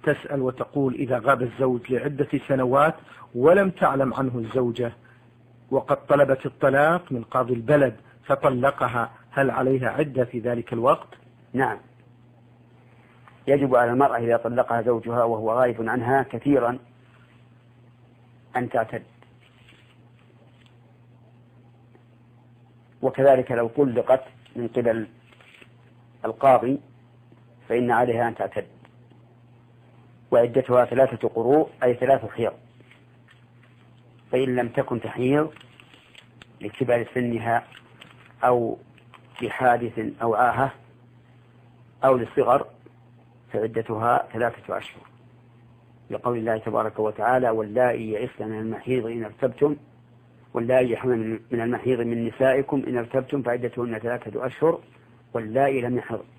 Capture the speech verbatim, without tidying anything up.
تسأل وتقول إذا غاب الزوج لعدة سنوات ولم تعلم عنه الزوجة وقد طلبت الطلاق من قاضي البلد فطلقها، هل عليها عدة في ذلك الوقت؟ نعم، يجب على المرأة إذا طلقها زوجها وهو غائب عنها كثيرا أن تعتد، وكذلك لو طلقت من قبل القاضي فإن عليها أن تعتد، وعدتها ثلاثة قروء أي ثلاث حيض، فإن لم تكن تحيض لكبار سنها أو لحادث أو عاهة أو للصغر فعدتها ثلاثة أشهر، لقول الله تبارك وتعالى: واللائي يئسن من المحيض إن ارتبتم واللائي يحملن من المحيض من نسائكم إن ارتبتم فعدتهن ثلاثة أشهر واللائي لم يحضن